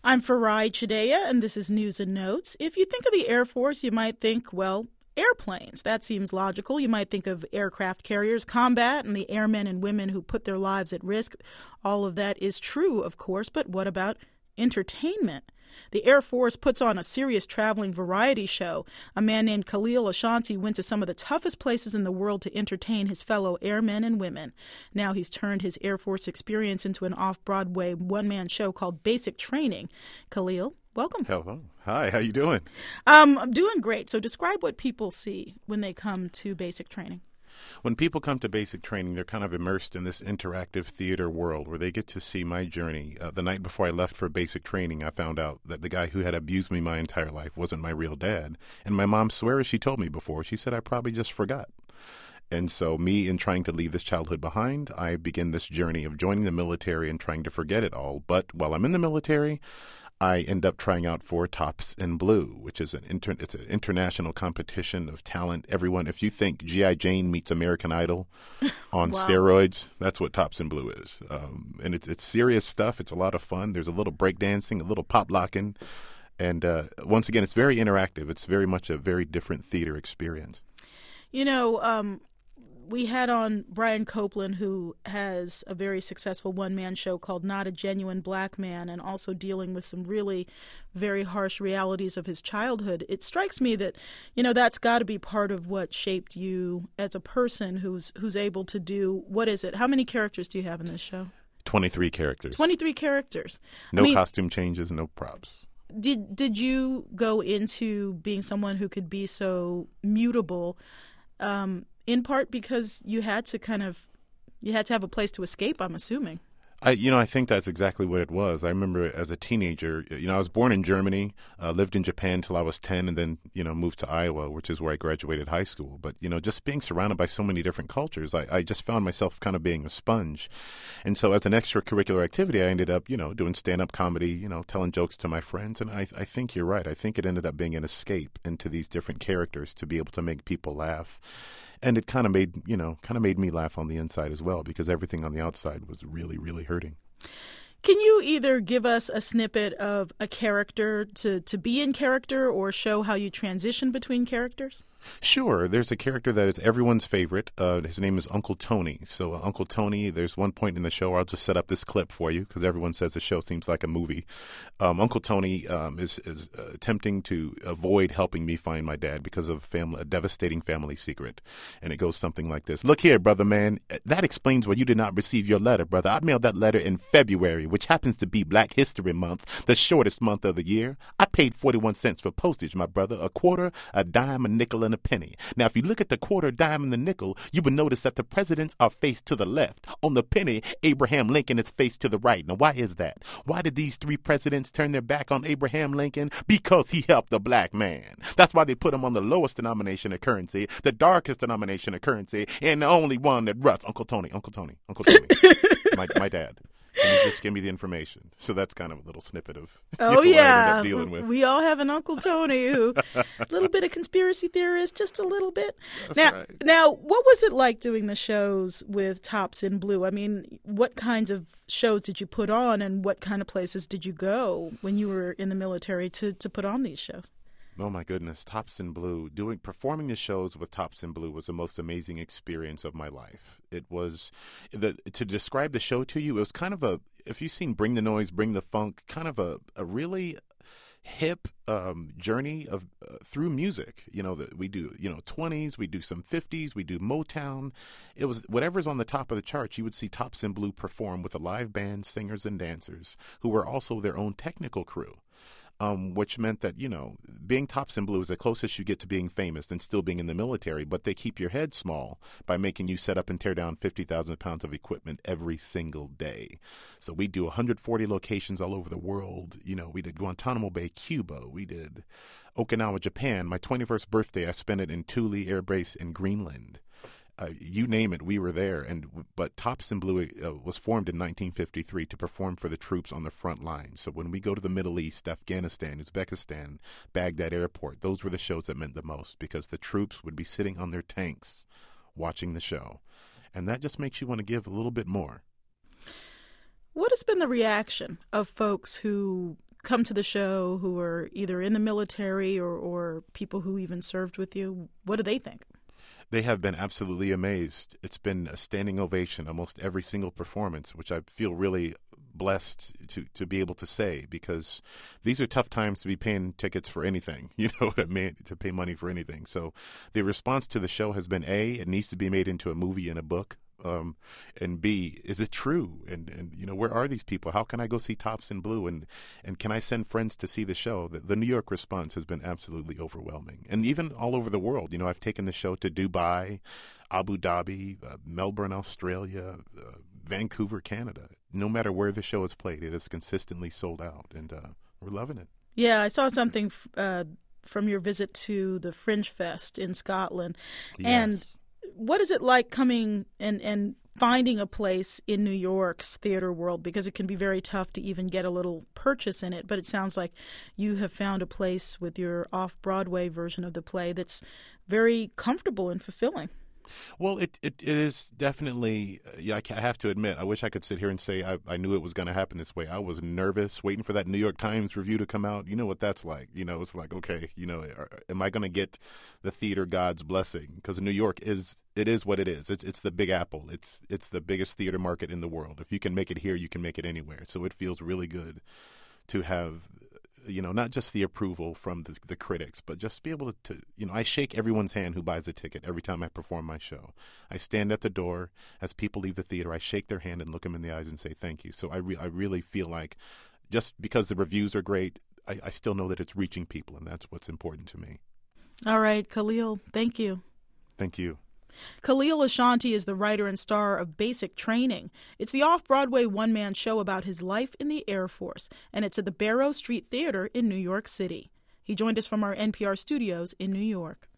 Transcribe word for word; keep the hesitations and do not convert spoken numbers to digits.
I'm Farai Chideya, and this is News and Notes. If you think of the Air Force, you might think, well, airplanes. That seems logical. You might think of aircraft carriers, combat, and the airmen and women who put their lives at risk. All of that is true, of course, but what about entertainment? The Air Force puts on a serious traveling variety show. A man named Khalil Ashanti went to some of the toughest places in the world to entertain his fellow airmen and women. Now he's turned his Air Force experience into an off-Broadway one-man show called Basic Training. Khalil, welcome. Hello. Hi, how you doing? Um, I'm doing great. So describe what people see when they come to Basic Training. When people come to Basic Training, they're kind of immersed in this interactive theater world where they get to see my journey. Uh, the night before I left for Basic Training, I found out that the guy who had abused me my entire life wasn't my real dad. And my mom swears she told me before. She said I probably just forgot. And so me, in trying to leave this childhood behind, I begin this journey of joining the military and trying to forget it all. But while I'm in the military, I end up trying out for Tops in Blue, which is an inter- it's an international competition of talent. Everyone, if you think G I. Jane meets American Idol on Wow. steroids, that's what Tops in Blue is. Um, and it's it's serious stuff. It's a lot of fun. There's a little breakdancing, a little pop locking. And uh, once again, it's very interactive. It's very much a very different theater experience. You know, um, we had on Brian Copeland, who has a very successful one-man show called Not a Genuine Black Man, and also dealing with some really very harsh realities of his childhood. It strikes me that, you know, that's got to be part of what shaped you as a person who's who's able to do, what is it? How many characters do you have in this show? twenty-three characters. twenty-three characters. No I mean, costume changes, no props. Did did you go into being someone who could be so mutable, um, in part because you had to kind of, you had to have a place to escape, I'm assuming? I, you know, I think that's exactly what it was. I remember as a teenager, you know, I was born in Germany, uh, lived in Japan till I was ten, and then, you know, moved to Iowa, which is where I graduated high school. But, you know, just being surrounded by so many different cultures, I, I just found myself kind of being a sponge. And so as an extracurricular activity, I ended up, you know, doing stand-up comedy, you know, telling jokes to my friends. And I, I think you're right. I think it ended up being an escape into these different characters to be able to make people laugh. And it kind of made, you know, kind of made me laugh on the inside as well, because everything on the outside was really, really hurting. Can you either give us a snippet of a character to, to be in character, or show how you transition between characters? Sure. There's a character that is everyone's favorite. Uh, his name is Uncle Tony. So uh, Uncle Tony, there's one point in the show, I'll just set up this clip for you because everyone says the show seems like a movie. Um, Uncle Tony um, is, is uh, attempting to avoid helping me find my dad because of family, a devastating family secret. And it goes something like this. Look here, brother man. That explains why you did not receive your letter, brother. I mailed that letter in February, which happens to be Black History Month, the shortest month of the year. I paid forty-one cents for postage, my brother, a quarter, a dime, a nickel, and a penny. Now, if you look at the quarter, dime, and the nickel, you will notice that the presidents are faced to the left. On the penny, Abraham Lincoln is faced to the right. Now, why is that? Why did these three presidents turn their back on Abraham Lincoln? Because he helped the black man. That's why they put him on the lowest denomination of currency, the darkest denomination of currency, and the only one that rusts. Uncle Tony, Uncle Tony, Uncle Tony, my, my dad. Can you just give me the information? So that's kind of a little snippet of Oh, you know, what I ended yeah. up dealing with. We all have an Uncle Tony who, a little bit of conspiracy theorist, just a little bit. That's now, right. now, what was it like doing the shows with Tops in Blue? I mean, what kinds of shows did you put on, and what kind of places did you go when you were in the military to, to put on these shows? Oh my goodness, Tops in Blue. Doing performing the shows with Tops in Blue was the most amazing experience of my life. It was the to describe the show to you, it was kind of a, if you've seen Bring the Noise, Bring the Funk, kind of a, a really hip um, journey of uh, through music. You know, that we do, you know, twenties, we do some fifties, we do Motown. It was whatever's on the top of the charts. You would see Tops in Blue perform with a live band, singers and dancers who were also their own technical crew. Um, which meant that, you know, being Tops in Blue is the closest you get to being famous and still being in the military, but they keep your head small by making you set up and tear down fifty thousand pounds of equipment every single day. So we do one hundred forty locations all over the world. You know, we did Guantanamo Bay, Cuba. We did Okinawa, Japan. My twenty-first birthday, I spent it in Thule Air Base in Greenland. Uh, you name it, we were there. And but Tops in Blue uh, was formed in nineteen fifty-three to perform for the troops on the front line. So when we go to the Middle East, Afghanistan, Uzbekistan, Baghdad Airport, those were the shows that meant the most, because the troops would be sitting on their tanks watching the show. And that just makes you want to give a little bit more. What has been the reaction of folks who come to the show who are either in the military or, or people who even served with you? What do they think? They have been absolutely amazed. It's been a standing ovation almost every single performance, which I feel really blessed to, to be able to say, because these are tough times to be paying tickets for anything, you know what I mean, to pay money for anything. So the response to the show has been, A, it needs to be made into a movie and a book. Um, and B, is it true? And, and, you know, where are these people? How can I go see Thompson Blue? And, and can I send friends to see the show? The, the New York response has been absolutely overwhelming. And even all over the world. You know, I've taken the show to Dubai, Abu Dhabi, uh, Melbourne, Australia, uh, Vancouver, Canada. No matter where the show is played, it is consistently sold out. And uh, we're loving it. Yeah, I saw something uh, from your visit to the Fringe Fest in Scotland. Yes. And what is it like coming and, and finding a place in New York's theater world? Because it can be very tough to even get a little purchase in it. But it sounds like you have found a place with your off-Broadway version of the play that's very comfortable and fulfilling. Well, it, it, it is definitely, uh, yeah, I, ca- I have to admit, I wish I could sit here and say I, I knew it was going to happen this way. I was nervous waiting for that New York Times review to come out. You know what that's like. You know, it's like, okay, you know, are, am I going to get the theater god's blessing? Because New York is, it is what it is. It's it's the Big Apple. It's it's the biggest theater market in the world. If you can make it here, you can make it anywhere. So it feels really good to have, you know, not just the approval from the, the critics, but just be able to, you know, I shake everyone's hand who buys a ticket every time I perform my show. I stand at the door as people leave the theater. I shake their hand and look them in the eyes and say thank you. So I, re- I really feel like just because the reviews are great, I, I still know that it's reaching people, and that's what's important to me. All right, Khalil, thank you. Thank you. Khalil Ashanti is the writer and star of Basic Training. It's the off-Broadway one-man show about his life in the Air Force, and it's at the Barrow Street Theater in New York City. He joined us from our N P R studios in New York.